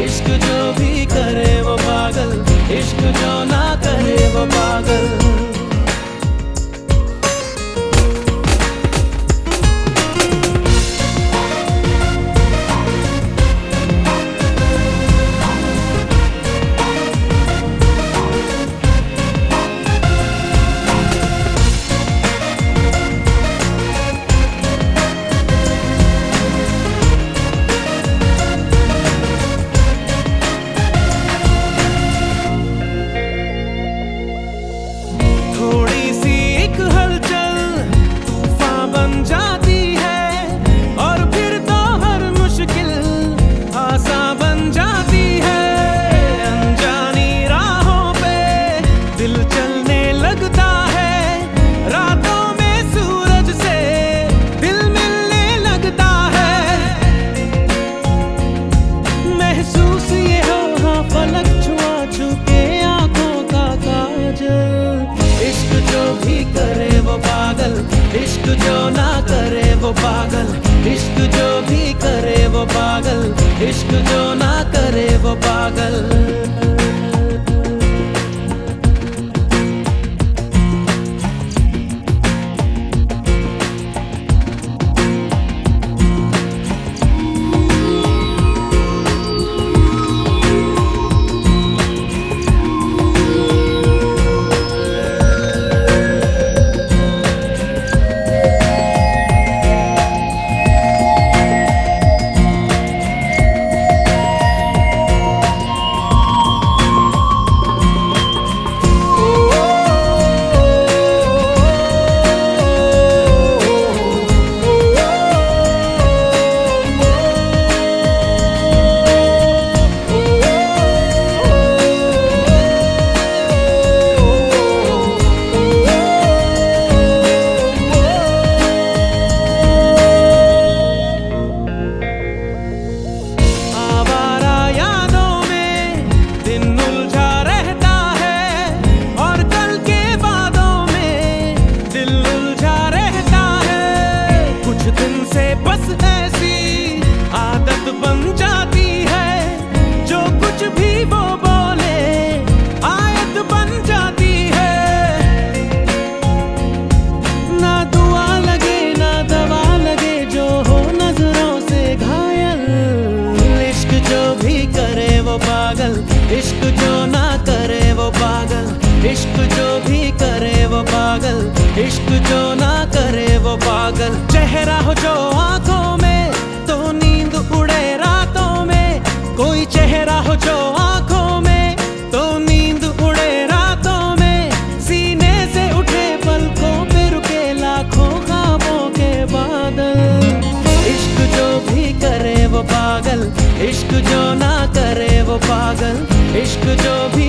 इश्क जो भी करे वो पागल, इश्क जो ना करे वो पागल। इश्क जो ना करे वो पागल, इश्क जो भी करे वो पागल, इश्क जो ना करे वो पागल। इश्क जो ना करे वो पागल, इश्क जो भी करे वो पागल, इश्क जो ना करे वो पागल। चेहरा हो जो आंखों में तो नींद उड़े रातों में, कोई चेहरा हो जो आंखों में तो नींद उड़े रातों में, सीने से उठे पलकों पे रुके लाखों ख्वाबों के बादल। इश्क जो भी करे वो पागल, इश्क जो ना करे वो पागल, इश्क जो भी